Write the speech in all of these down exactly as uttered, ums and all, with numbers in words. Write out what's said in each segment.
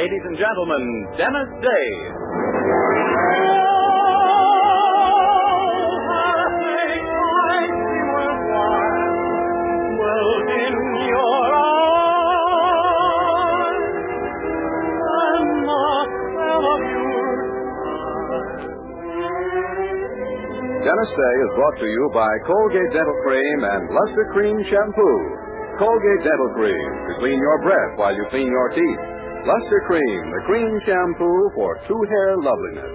ladies and gentlemen, Dennis Day. Dennis Day is brought to you by Colgate Dental Cream and Luster Cream Shampoo. Colgate Dental Cream to clean your breath while you clean your teeth. Luster Cream, the cream shampoo for true hair loveliness.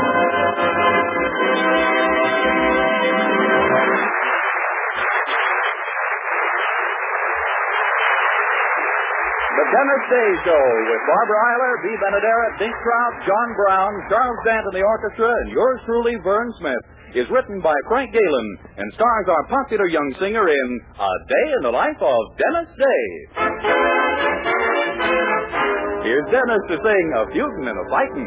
The Dennis Day Show with Barbara Eiler, Bea Benaderet, Dink Trout, John Brown, Charles Dant and the orchestra, and yours truly, Vern Smith, is written by Frank Galen and stars our popular young singer in A Day in the Life of Dennis Day. Here's Dennis to sing A Feudin' and a Fightin'.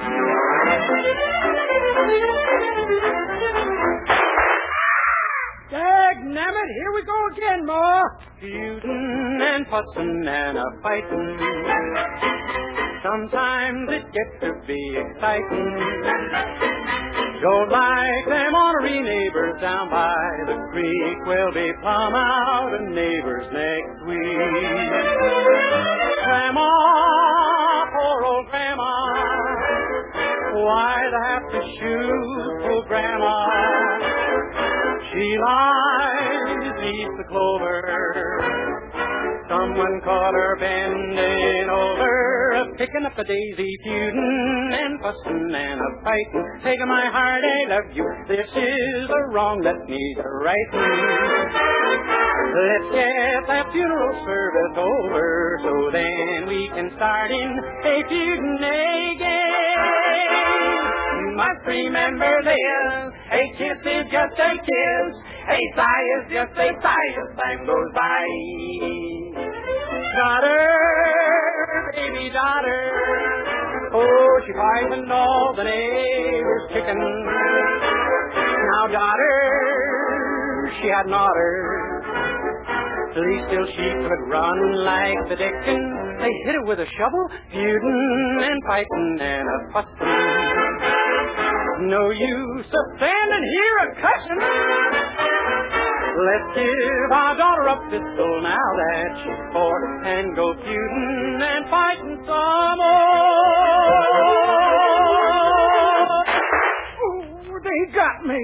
Dagnammit, here we go again, Ma. Feudin' and fussin' and a fightin'. Sometimes it gets to be exciting. Don't like them ornery neighbors down by the creek. We'll be plumb out of neighbors next week. Grandma, poor old Grandma, why'd I have to shoot poor Grandma? She lies beneath the clover. Someone caught her bending over, picking up a daisy, feudin' and fussin' and a fightin'. Taking my heart, I love you. This is a wrong that needs a rightin'. Let's get that funeral service over, so then we can start in a feudin' again. You must remember this: a kiss is just a kiss, a sigh is just a sigh as time goes by. Daughter, baby daughter, oh, she cries and all the neighbors chicken. Now, daughter, she had an otter. Please still she could run like the dickens. They hit her with a shovel, feudin' and fightin' and a fussin'. No use of standing here a cussin'. Let's give our daughter a pistol now that she's four and go feudin' and fightin' some more. Oh, they got me.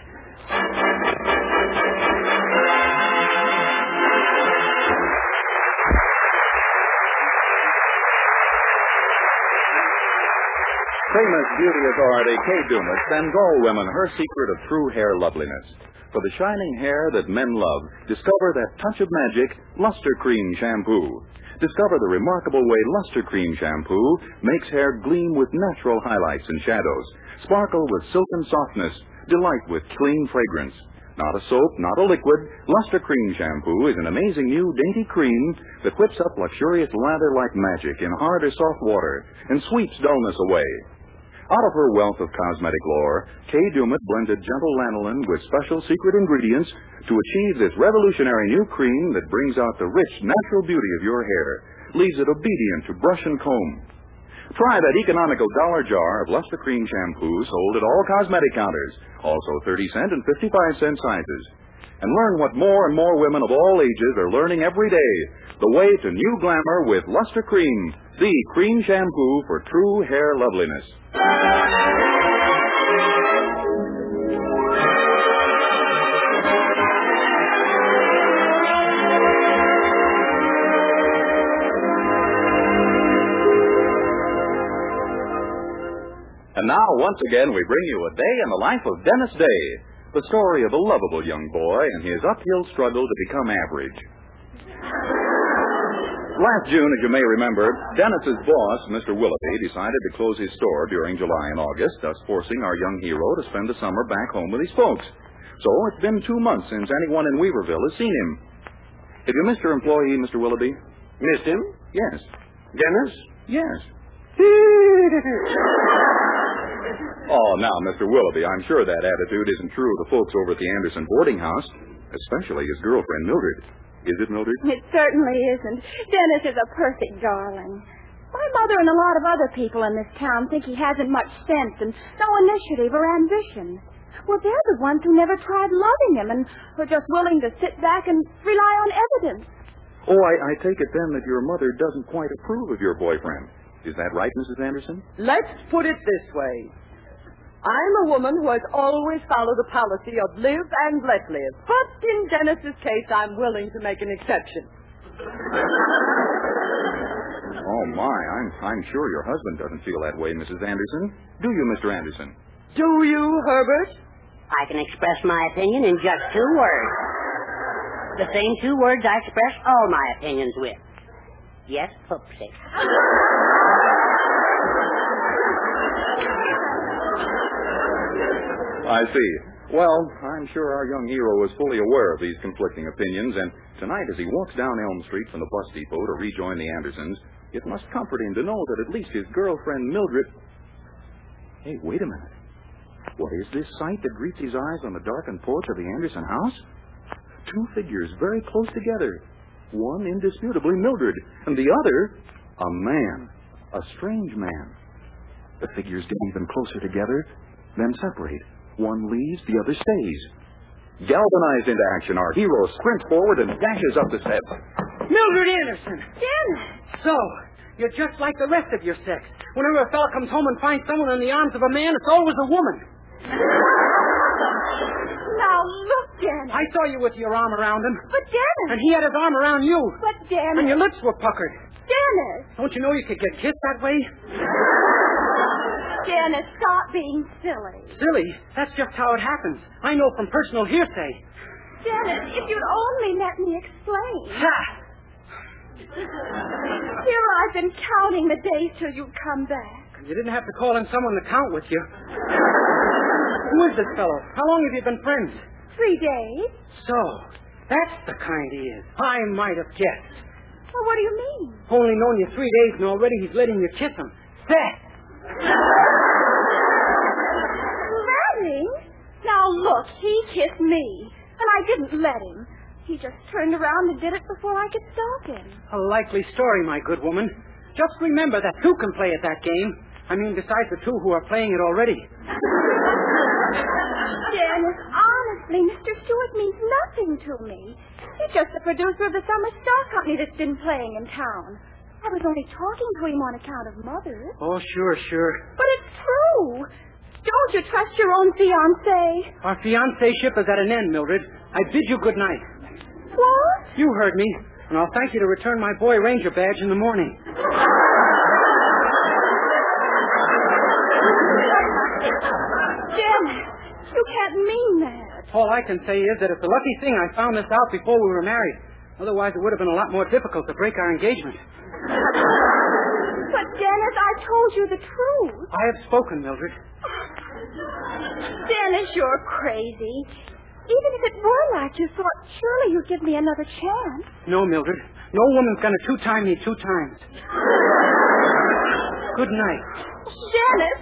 Famous beauty authority Kay Dumas sends all women her secret of true hair loveliness. For the shining hair that men love, discover that touch of magic, Luster Cream Shampoo. Discover the remarkable way Luster Cream Shampoo makes hair gleam with natural highlights and shadows, sparkle with silken softness, delight with clean fragrance. Not a soap, not a liquid, Luster Cream Shampoo is an amazing new dainty cream that whips up luxurious lather like magic in hard or soft water and sweeps dullness away. Out of her wealth of cosmetic lore, Kay Dumas blended gentle lanolin with special secret ingredients to achieve this revolutionary new cream that brings out the rich, natural beauty of your hair, leaves it obedient to brush and comb. Try that economical dollar jar of Luster Cream Shampoo sold at all cosmetic counters, also thirty cent and fifty-five cent sizes. And learn what more and more women of all ages are learning every day, the way to new glamour with Luster Cream, the cream shampoo for true hair loveliness. And now, once again, we bring you A Day in the Life of Dennis Day, the story of a lovable young boy and his uphill struggle to become average. Last June, as you may remember, Dennis's boss, Mister Willoughby, decided to close his store during July and August, thus forcing our young hero to spend the summer back home with his folks. So it's been two months since anyone in Weaverville has seen him. Have you missed your employee, Mister Willoughby? Missed him? Yes. Dennis? Yes. Oh, now, Mister Willoughby, I'm sure that attitude isn't true of the folks over at the Anderson boarding house, especially his girlfriend, Mildred. Is it, Mildred? It certainly isn't. Dennis is a perfect darling. My mother and a lot of other people in this town think he hasn't much sense and no initiative or ambition. Well, they're the ones who never tried loving him and were just willing to sit back and rely on evidence. Oh, I, I take it then that your mother doesn't quite approve of your boyfriend. Is that right, Missus Anderson? Let's put it this way. I'm a woman who has always followed the policy of live and let live. But in Dennis's case, I'm willing to make an exception. Oh, my. I'm, I'm sure your husband doesn't feel that way, Missus Anderson. Do you, Mister Anderson? Do you, Herbert? I can express my opinion in just two words. The same two words I express all my opinions with. Yes, Poopsie. I see. Well, I'm sure our young hero is fully aware of these conflicting opinions, and tonight as he walks down Elm Street from the bus depot to rejoin the Andersons, it must comfort him to know that at least his girlfriend Mildred... Hey, wait a minute. What is this sight that greets his eyes on the darkened porch of the Anderson house? Two figures very close together. One indisputably Mildred, and the other a man, a strange man. The figures get even closer together, then separate. One leaves, the other stays. Galvanized into action, our hero sprints forward and dashes up the steps. Mildred Anderson! Dennis! So, you're just like the rest of your sex. Whenever a fella comes home and finds someone in the arms of a man, it's always a woman. Now, look, Dennis. I saw you with your arm around him. But, Dennis. And he had his arm around you. But, Dennis. And your lips were puckered. Dennis. Don't you know you could get kissed that way? Dennis, stop being silly. Silly? That's just how it happens. I know from personal hearsay. Dennis, if you'd only let me explain. Ha! Here I've been counting the days till you come back. You didn't have to call in someone to count with you. Who is this fellow? How long have you been friends? Three days. So, that's the kind he is. I might have guessed. Well, what do you mean? Only known you three days and already he's letting you kiss him. That! Letting? Now, look, he kissed me, and I didn't let him. He just turned around and did it before I could stop him. A likely story, my good woman. Just remember that two can play at that game. I mean, besides the two who are playing it already. Dennis, honestly, Mister Stewart means nothing to me. He's just the producer of the summer stock company that's been playing in town. I was only talking to him on account of Mother. Oh, sure, sure. But it's true. Don't you trust your own fiancé? Our fiancéship is at an end, Mildred. I bid you good night. What? You heard me, and I'll thank you to return my boy ranger badge in the morning. Dennis, you can't mean that. All I can say is that it's a lucky thing I found this out before we were married. Otherwise, it would have been a lot more difficult to break our engagement. But, Dennis, I told you the truth. I have spoken, Mildred. Dennis, you're crazy. Even if it were like you thought, surely you'd give me another chance. No, Mildred. No woman's going to two-time me two times. Good night. Dennis!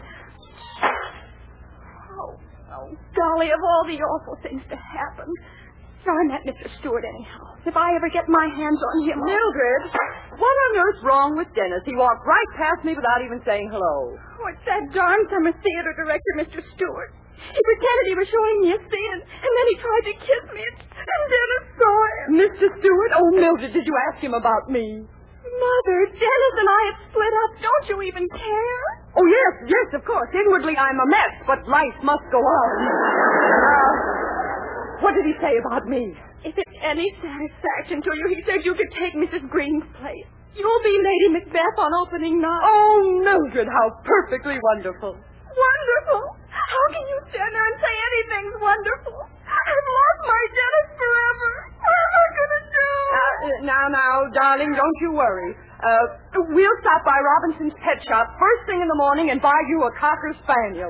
Oh, oh, golly, of all the awful things to happen. Darn that Mister Stewart, anyhow. If I ever get my hands on him... I'll... Mildred, what on earth's wrong with Dennis? He walked right past me without even saying hello. Oh, it's that darn summer theater director, Mister Stewart. He pretended he was showing me a scene, and then he tried to kiss me, and Dennis saw him. Mister Stewart? Oh, Mildred, did you ask him about me? Mother, Dennis and I have split up. Don't you even care? Oh, yes, yes, of course. Inwardly, I'm a mess, but life must go on. Uh, what did he say about me? If it's any satisfaction to you, he said you could take Missus Green's place. You'll be Lady Macbeth on opening night. Oh, Mildred, how perfectly wonderful. Wonderful? How can you stand there and say anything's wonderful? I've lost my Dennis forever. What am I going to do? Uh, now, now, darling, don't you worry. Uh, we'll stop by Robinson's pet shop first thing in the morning and buy you a Cocker Spaniel.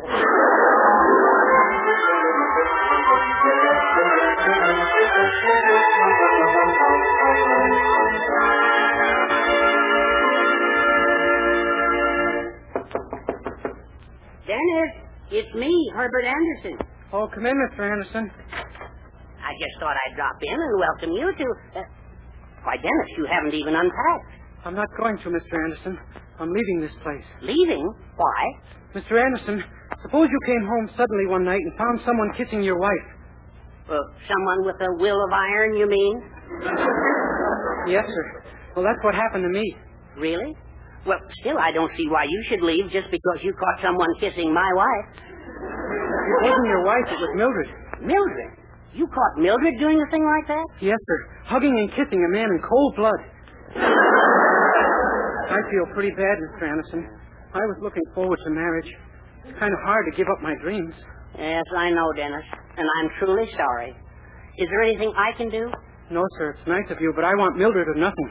Dennis, it's me, Herbert Anderson. Oh, come in, Mister Anderson. I just thought I'd drop in and welcome you to... Uh, why, Dennis, you haven't even unpacked. I'm not going to, Mister Anderson. I'm leaving this place. Leaving? Why? Mister Anderson, suppose you came home suddenly one night and found someone kissing your wife. Uh, someone with a will of iron, you mean? Yes, sir. Well, that's what happened to me. Really? Well, still, I don't see why you should leave just because you caught someone kissing my wife. It wasn't your wife, it was Mildred. Mildred? You caught Mildred doing a thing like that? Yes, sir. Hugging and kissing a man in cold blood. I feel pretty bad, Mister Anderson. I was looking forward to marriage. It's kind of hard to give up my dreams. Yes, I know, Dennis. And I'm truly sorry. Is there anything I can do? No, sir. It's nice of you, but I want Mildred or nothing.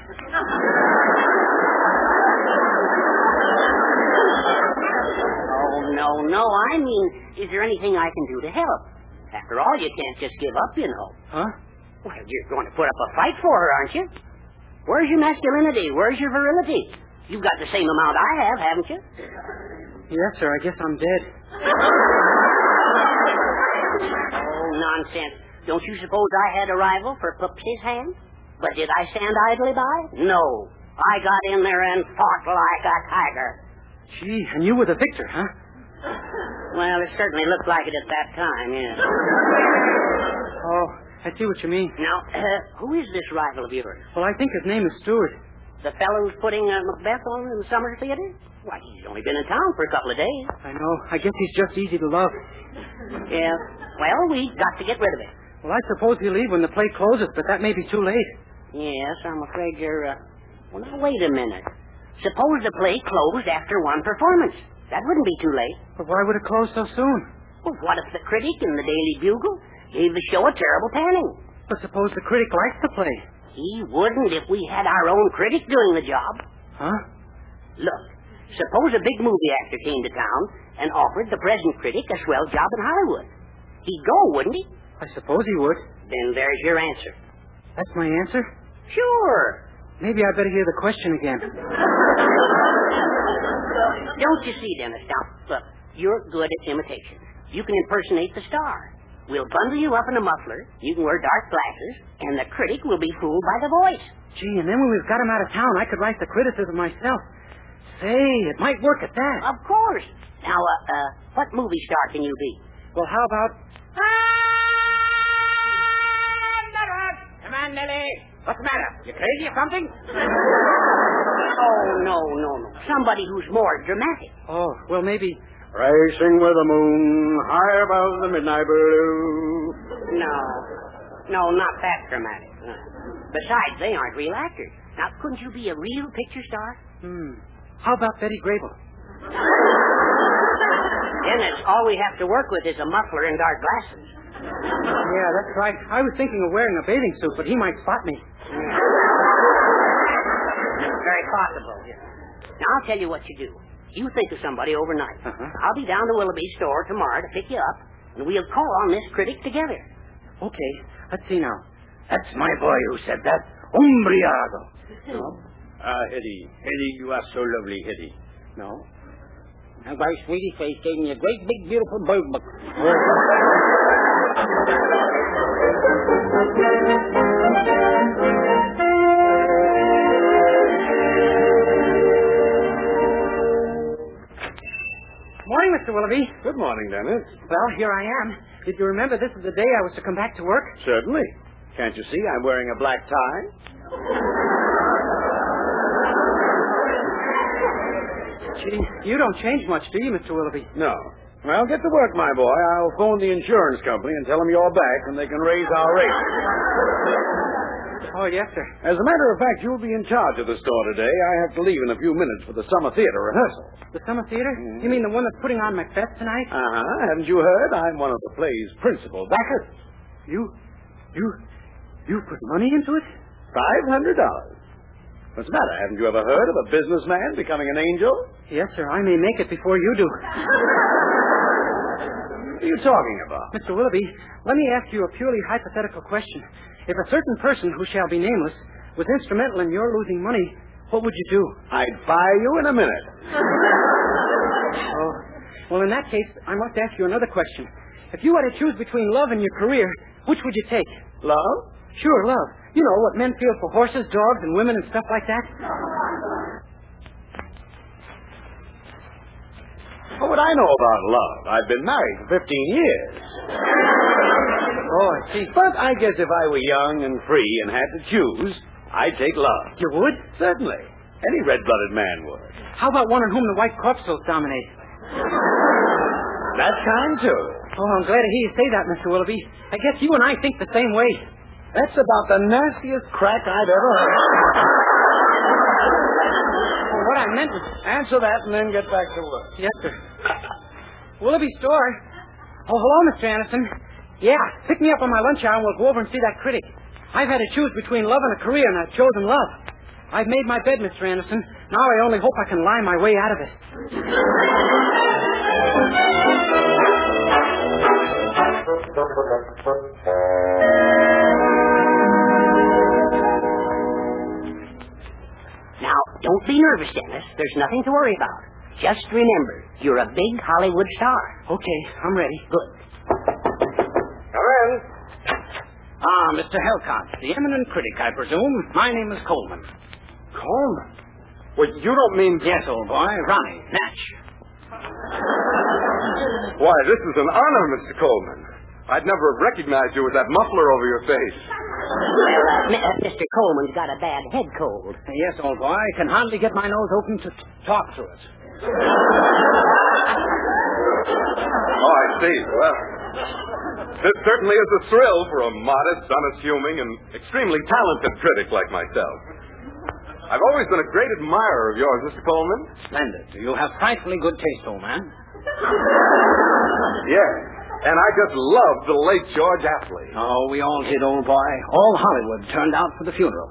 Oh, no, no. I mean, is there anything I can do to help? After all, you can't just give up, you know. Huh? Well, you're going to put up a fight for her, aren't you? Where's your masculinity? Where's your virility? You've got the same amount I have, haven't you? Yes, sir. I guess I'm dead. Oh, nonsense. Don't you suppose I had a rival for Pupsy's hand? But did I stand idly by? No. I got in there and fought like a tiger. Gee, and you were the victor, huh? Well, it certainly looked like it at that time, yes. Oh, I see what you mean. Now, uh, who is this rival of yours? Well, I think his name is Stewart. The fellow who's putting uh, Macbeth on in the Summer Theater? Why, he's only been in town for a couple of days. I know. I guess he's just easy to love. Yeah. Well, we've got to get rid of him. Well, I suppose he'll leave when the play closes, but that may be too late. Yes, I'm afraid you're, uh... Well, now, wait a minute. Suppose the play closed after one performance. That wouldn't be too late. But why would it close so soon? Well, what if the critic in the Daily Bugle gave the show a terrible panning? But suppose the critic likes the play. He wouldn't if we had our own critic doing the job. Huh? Look, suppose a big movie actor came to town and offered the present critic a swell job in Hollywood. He'd go, wouldn't he? I suppose he would. Then there's your answer. That's my answer? Sure. Maybe I better hear the question again. Don't you see, Dennis? Now, look, you're good at imitation. You can impersonate the star. We'll bundle you up in a muffler, you can wear dark glasses, and the critic will be fooled by the voice. Gee, and then when we've got him out of town, I could write the criticism myself. Say, it might work at that. Of course. Now, uh, uh, what movie star can you be? Well, how about... Come on, Nellie. What's the matter? You crazy or something? Oh, no, no, no. Somebody who's more dramatic. Oh, well, maybe... Racing with the moon, high above the midnight blue. No. No, not that dramatic. No. Besides, they aren't real actors. Now, couldn't you be a real picture star? Hmm. How about Betty Grable? Dennis, all we have to work with is a muffler and dark glasses. Yeah, that's right. I was thinking of wearing a bathing suit, but he might spot me. It's very possible. Now, I'll tell you what you do. You think of somebody overnight. Uh-huh. I'll be down to Willoughby's store tomorrow to pick you up, and we'll call on this critic together. Okay, let's see now. That's my boy who said that. Umbriado. No? Ah, uh, Eddie. Eddie, you are so lovely, Eddie. No? Now, my sweetie face gave me a great big beautiful bird book. Morning, Mister Willoughby. Good morning, Dennis. Well, here I am. Did you remember this is the day I was to come back to work? Certainly. Can't you see I'm wearing a black tie? Gee, you don't change much, do you, Mister Willoughby? No. Well, get to work, my boy. I'll phone the insurance company and tell them you're back and they can raise our rate. Oh, yes, sir. As a matter of fact, you'll be in charge of the store today. I have to leave in a few minutes for the summer theater rehearsal. The Summer Theater? Mm-hmm. You mean the one that's putting on Macbeth tonight? Uh-huh. Haven't you heard? I'm one of the play's principal backers. You, you, you put money into it? Five hundred dollars. What's the matter? Haven't you ever heard of a businessman becoming an angel? Yes, sir. I may make it before you do. What are you talking about? Mister Willoughby, let me ask you a purely hypothetical question. If a certain person who shall be nameless was instrumental in your losing money, what would you do? I'd fire you in a minute. Oh, well, in that case, I must ask you another question. If you had to choose between love and your career, which would you take? Love? Sure, love. You know, what men feel for horses, dogs, and women and stuff like that. What would I know about love? I've been married for fifteen years. Oh, I see. But I guess if I were young and free and had to choose, I'd take love. You would? Certainly. Any red-blooded man would. How about one in whom the white corpuscles dominate? That's kind, too. Oh, I'm glad to hear you say that, Mister Willoughby. I guess you and I think the same way. That's about the nastiest crack I've ever heard. Well, what I meant was... Answer that and then get back to work. Yes, sir. Willoughby store. Oh, hello, Mister Anderson. Yeah, pick me up on my lunch hour and we'll go over and see that critic. I've had to choose between love and a career, and I've chosen love. I've made my bed, Mister Anderson. Now I only hope I can lie my way out of it. Now, don't be nervous, Dennis. There's nothing to worry about. Just remember, you're a big Hollywood star. Okay, I'm ready. Good. Come in. Ah, Mister Helcott, the eminent critic, I presume. My name is Coleman. Coleman? Well, you don't mean... Yes, old boy. Ronnie. Natch. Why, this is an honor, Mister Coleman. I'd never have recognized you with that muffler over your face. Well, uh, M- uh, Mister Coleman's got a bad head cold. Yes, old boy. I can hardly get my nose open to t- talk through it. Oh, I see. Well, this certainly is a thrill for a modest, unassuming, and extremely talented critic like myself. I've always been a great admirer of yours, Mister Coleman. Splendid. You have frightfully good taste, old man. Yes. And I just loved the late George Apley. Oh, we all did, old boy. All Hollywood turned out for the funeral.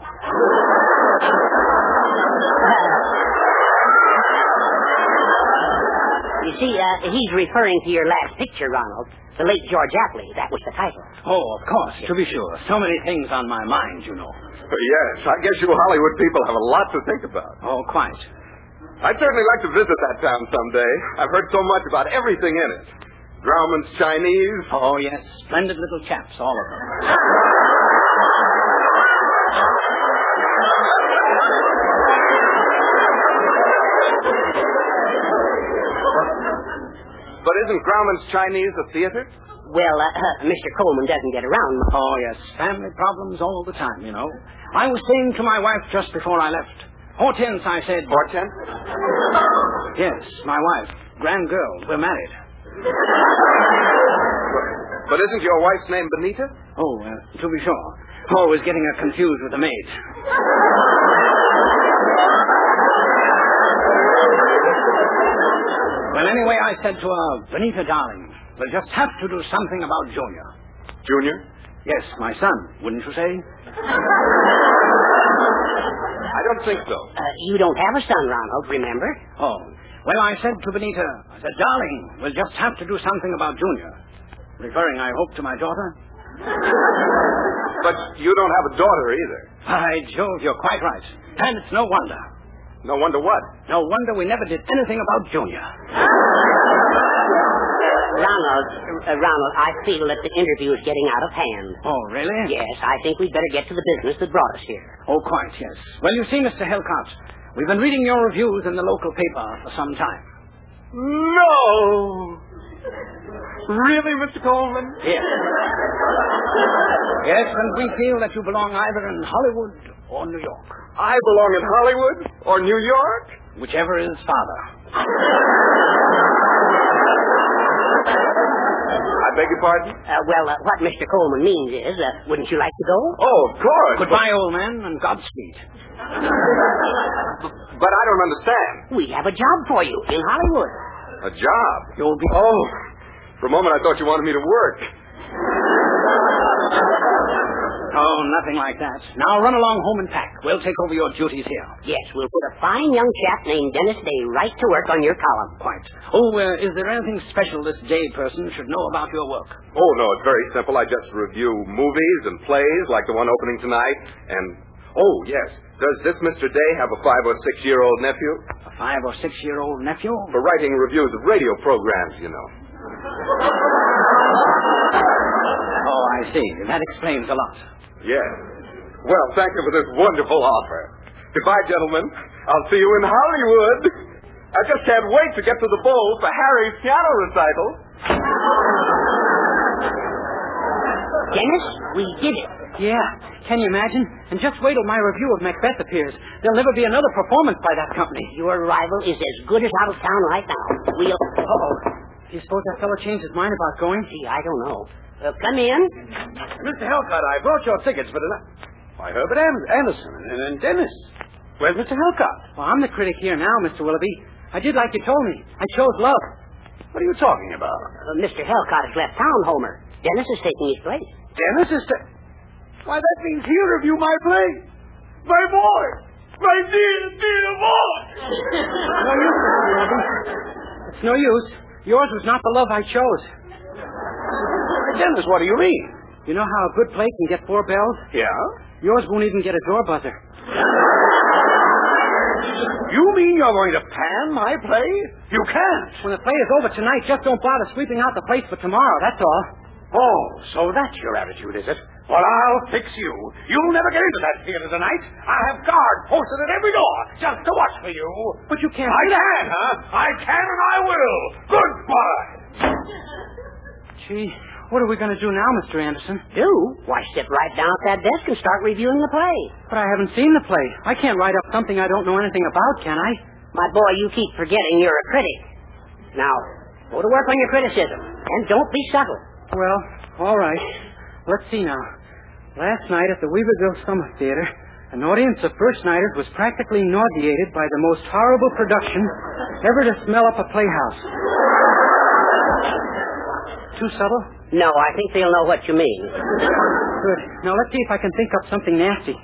You see, uh, he's referring to your last picture, Ronald. The late George Apley. That was the title. Oh, of course, to be sure. So many things on my mind, you know. Yes, I guess you Hollywood people have a lot to think about. Oh, quite. I'd certainly like to visit that town someday. I've heard so much about everything in it. Grauman's Chinese. Oh, yes. Splendid little chaps, all of them. But isn't Grauman's Chinese a theater? Well, uh, uh, Mister Coleman doesn't get around much. Oh, yes. Family problems all the time, you know. I was saying to my wife just before I left. Hortense, I said... Hortense? Yes, my wife. Grand girl. We're married. But isn't your wife's name Benita? Oh, uh, to be sure. Always getting her confused with the maid. Well, anyway, I said to her, Benita, darling, we'll just have to do something about Junior. Junior? Yes, my son, wouldn't you say? I don't think so. Uh, you don't have a son, Ronald, remember? Oh. Well, I said to Benita, I said, darling, we'll just have to do something about Junior. Referring, I hope, to my daughter. But you don't have a daughter either. By Jove, you're quite right. And it's no wonder. No wonder what? No wonder we never did anything about Junior. Ronald, uh, Ronald, I feel that the interview is getting out of hand. Oh, really? Yes, I think we'd better get to the business that brought us here. Oh, quite, yes. Well, you see, Mister Helcott, we've been reading your reviews in the local paper for some time. No! Really, Mister Coleman? Yes. Yes, and we feel that you belong either in Hollywood or New York. I belong in Hollywood or New York? Whichever is farther. I beg your pardon? Uh, well, uh, what Mister Coleman means is, uh, wouldn't you like to go? Oh, of course. Goodbye, old man, and Godspeed. But I don't understand. We have a job for you in Hollywood. A job? You'll be... Oh, for a moment I thought you wanted me to work. Oh, nothing like that. Now run along home and pack. We'll take over your duties here. Yes, we'll put a fine young chap named Dennis Day right to work on your column. Quite. Oh, uh, is there anything special this Day person should know about your work? Oh, no, it's very simple. I just review movies and plays like the one opening tonight. And, oh, yes, does this Mister Day have a five- or six-year-old nephew? A five- or six-year-old nephew? For writing reviews of radio programs, you know. Oh, I see. That explains a lot. Yes. Well, thank you for this wonderful offer. Goodbye, gentlemen. I'll see you in Hollywood. I just can't wait to get to the bowl for Harry's piano recital. Dennis, we did it. Yeah, can you imagine? And just wait till my review of Macbeth appears. There'll never be another performance by that company. Your rival is as good as out of town right now. We'll... Uh-oh. Do you suppose that fellow changed his mind about going? Gee, I don't know. Uh, come in. Mister Helcott, I brought your tickets for tonight. Why, Herbert Am- Anderson and, and Dennis. Where's Mister Helcott? Well, I'm the critic here now, Mister Willoughby. I did like you told me. I chose love. What are you talking about? Uh, Mister Helcott has left town, Homer. Dennis is taking his place. Dennis is... St- Why, that means he'll review my play. My boy. My dear, dear boy. No use, Mister Willoughby. It's no use. Yours was not the love I chose. Dennis, what do you mean? You know how a good play can get four bells? Yeah? Yours won't even get a door buzzer. You mean you're going to pan my play? You can't. When the play is over tonight, just don't bother sweeping out the place for tomorrow, that's all. Oh, so that's your attitude, is it? Well, I'll fix you. You'll never get into that theater tonight. I have guards posted at every door just to watch for you. But you can't... I can, huh? I can and I will. Goodbye. Gee, what are we going to do now, Mister Anderson? Do? Why, sit right down at that desk and start reviewing the play. But I haven't seen the play. I can't write up something I don't know anything about, can I? My boy, you keep forgetting you're a critic. Now, go to work on your criticism, and don't be subtle. Well, all right. Let's see now. Last night at the Weaverville Summer Theater, an audience of first-nighters was practically nauseated by the most horrible production ever to smell up a playhouse. Too subtle? No, I think they'll know what you mean. Good. Now let's see if I can think up something nasty.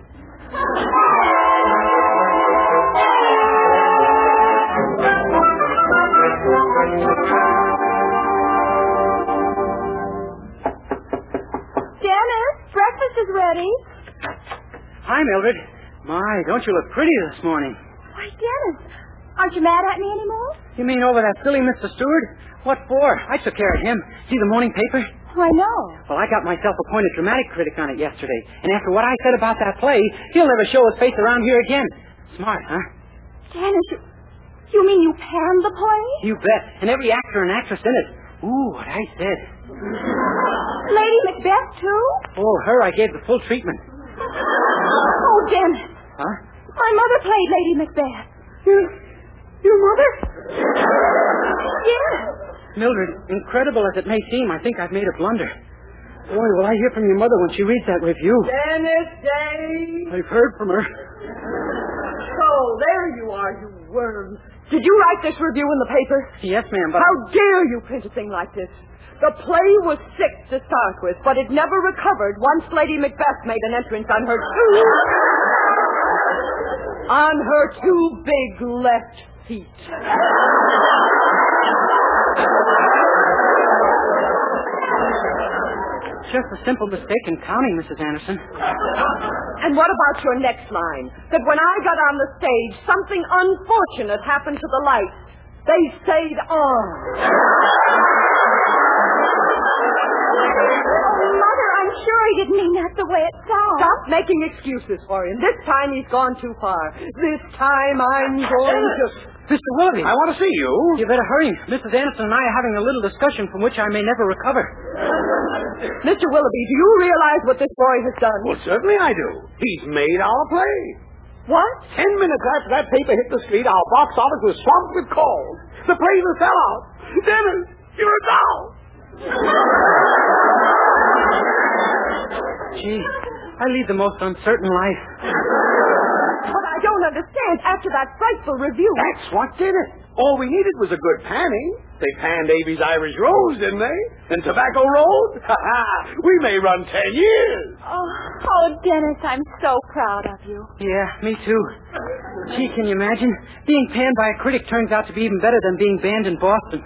Dennis, breakfast is ready. Hi, Mildred. My, don't you look pretty this morning. Why, Dennis, aren't you mad at me anymore? You mean over that silly Mister Stewart? What for? I took care of him. See the morning paper? Oh, I know. Well, I got myself appointed dramatic critic on it yesterday. And after what I said about that play, he'll never show his face around here again. Smart, huh? Dennis, you, you mean you panned the play? You bet. And every actor and actress in it. Ooh, what I said. Lady Macbeth, too? Oh, her I gave the full treatment. Oh, Dennis. Huh? My mother played Lady Macbeth. Your, your mother? Yes. Mildred, incredible as it may seem, I think I've made a blunder. Boy, will I hear from your mother when she reads that review. Dennis Day. I've heard from her. So, there you are, you worm. Did you write this review in the paper? Yes, ma'am, but... How dare you print a thing like this? The play was sick to start with, but it never recovered once Lady Macbeth made an entrance on her two... on her two big left feet. Just a simple mistake in counting, Missus Anderson. And what about your next line? That when I got on the stage, something unfortunate happened to the lights. They stayed on. Oh, Mother, I'm sure he didn't mean that the way it sounds. Stop making excuses for him. This time he's gone too far. This time I'm going to... Mister Willoughby. I want to see you. You better hurry. Missus Anderson and I are having a little discussion from which I may never recover. Mister Willoughby, do you realize what this boy has done? Well, certainly I do. He's made our play. What? Ten minutes after that paper hit the street, our box office was swamped with calls. The play's a sellout. Dennis, you're a doll. Gee, I lead the most uncertain life. But I don't understand. After that frightful review... That's what did it. All we needed was a good panning. They panned Avy's Irish Rose, didn't they? And Tobacco Road? Ha ha! We may run ten years. Oh, oh, Dennis, I'm so proud of you. Yeah, me too. Gee, can you imagine? Being panned by a critic turns out to be even better than being banned in Boston.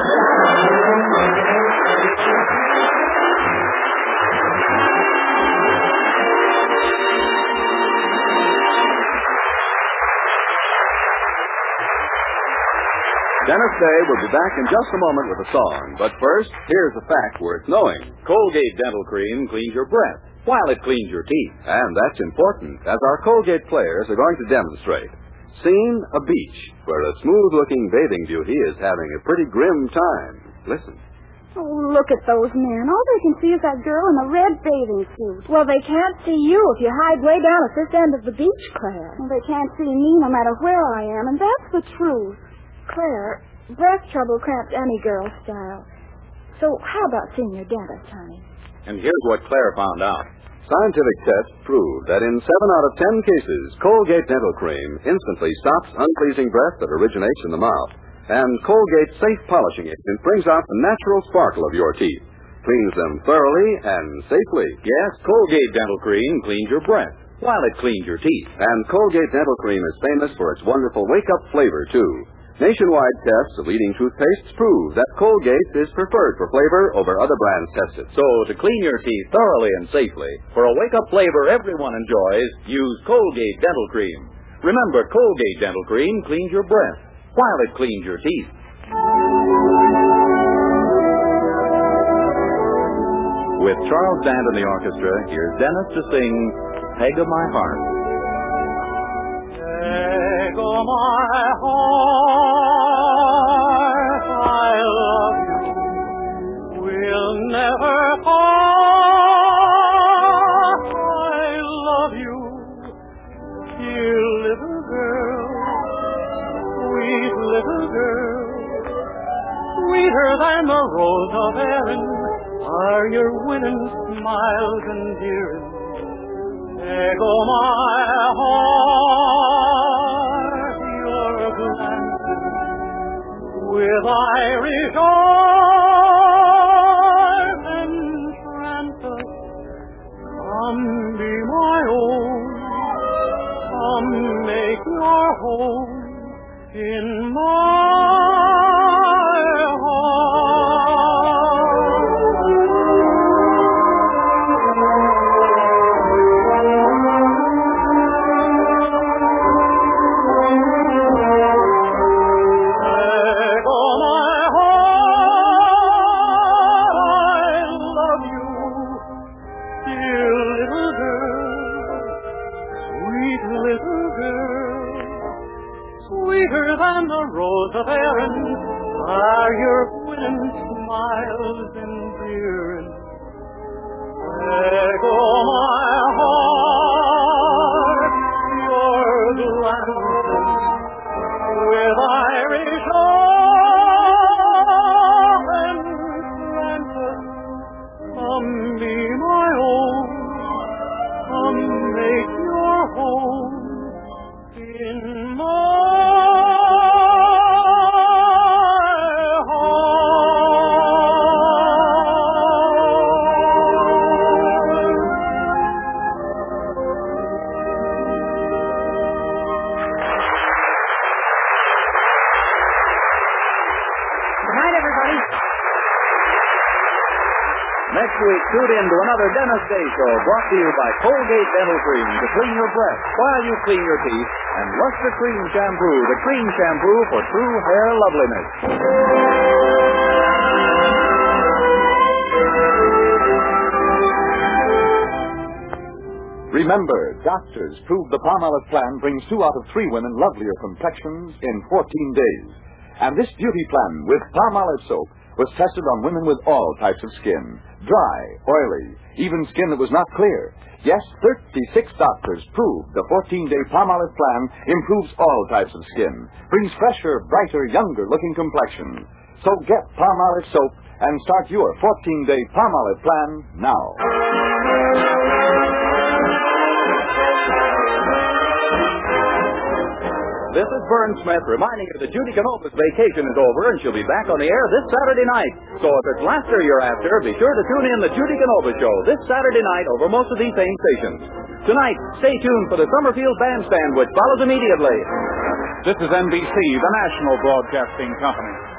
Dennis Day will be back in just a moment with a song. But first, here's a fact worth knowing. Colgate Dental Cream cleans your breath while it cleans your teeth. And that's important, as our Colgate players are going to demonstrate. Seen a beach where a smooth-looking bathing beauty is having a pretty grim time. Listen. Oh, look at those men. All they can see is that girl in the red bathing suit. Well, they can't see you if you hide way down at this end of the beach, Claire. Well, they can't see me no matter where I am, and that's the truth. Claire, breath trouble cramps any girl's style. So how about seeing your dentist, honey? And here's what Claire found out. Scientific tests prove that in seven out of ten cases, Colgate Dental Cream instantly stops unpleasing breath that originates in the mouth. And Colgate's safe polishing agent brings out the natural sparkle of your teeth, cleans them thoroughly and safely. Yes, Colgate Dental Cream cleans your breath while it cleans your teeth. And Colgate Dental Cream is famous for its wonderful wake-up flavor, too. Nationwide tests of leading toothpastes prove that Colgate is preferred for flavor over other brands tested. So, to clean your teeth thoroughly and safely, for a wake-up flavor everyone enjoys, use Colgate Dental Cream. Remember, Colgate Dental Cream cleans your breath while it cleans your teeth. With Charles Dant and the orchestra, here's Dennis to sing Peg of My Heart. Peg of my heart, I love you, we'll never part. I love you, dear little girl, sweet little girl, sweeter than the rose of Erin are your winning smiles endearing. Echo my heart, your glances with Irish arms entrance us. Come be my own, come make your home in my than the rose of Erin are your winning smiles endearing. Echo my heart, your glances with Irish entrance. Come be my own, come make your home in my Next week, tune in to another Dennis Day Show brought to you by Colgate Dental Cream to clean your breath while you clean your teeth, and Luster Cream Shampoo, the cream shampoo for true hair loveliness. Remember, doctors prove the Palmolive plan brings two out of three women lovelier complexions in fourteen days. And this beauty plan with Palmolive soap was tested on women with all types of skin. Dry, oily, even skin that was not clear. Yes, thirty-six doctors proved the fourteen-day Palmolive plan improves all types of skin, brings fresher, brighter, younger-looking complexion. So get Palmolive soap and start your fourteen-day Palmolive plan now. This is Vern Smith reminding you that Judy Canova's vacation is over and she'll be back on the air this Saturday night. So if it's laughter you're after, be sure to tune in the Judy Canova Show this Saturday night over most of these same stations. Tonight, stay tuned for the Summerfield Bandstand, which follows immediately. This is N B C, the national broadcasting company.